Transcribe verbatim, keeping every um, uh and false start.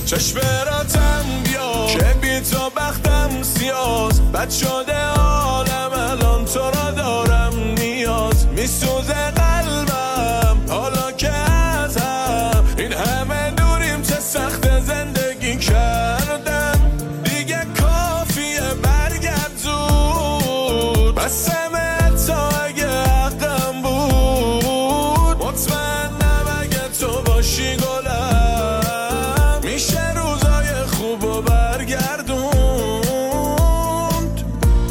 چشم راتم بیا که بی تو بختم سیاز بد شده